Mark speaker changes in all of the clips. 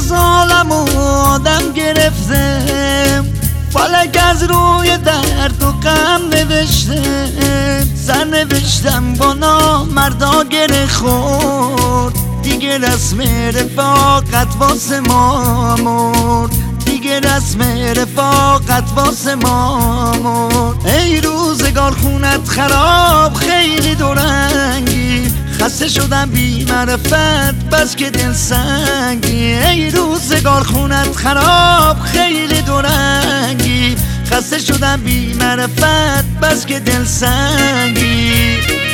Speaker 1: از عالم و آدم گرفته، فلک از روی درد و غم نوشته. سرنوشتم با نامردا گره خورد، دیگه رسم رفاقت واسه ما مرد، دیگه رسم رفاقت واسه ما مرد. ای روزگار خونت خراب خیلی دورنگی، خسته شدم بی معرفت بس که دل سنگی. ای روزگار خونت خراب خیلی دورنگی، خسته شدم بی معرفت بس که دل سنگی.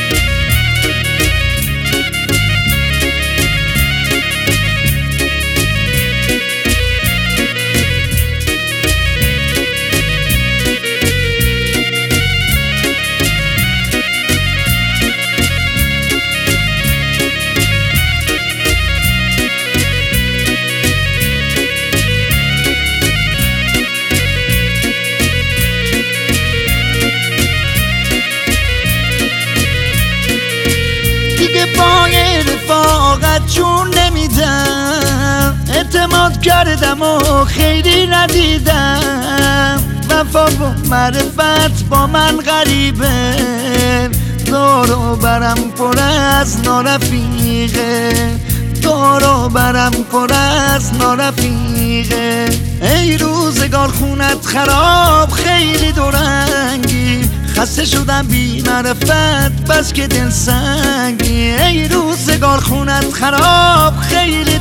Speaker 1: پای رفاقت جون نمیدم، اعتماد کردم و خیلی ندیدم. وفا و معرفت با من غریبه، دور و برم پر از نارفیقه، دور و برم پر از نارفیقه. ای روزگار خونت خراب خیلی دورنگی، خسته شدم بی معرفت بس که دل سنگی. ای روزگار خونت خراب خیلی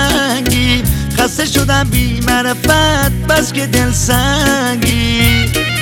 Speaker 1: دورنگی، خسته شدم بی معرفت بس که دل سنگی.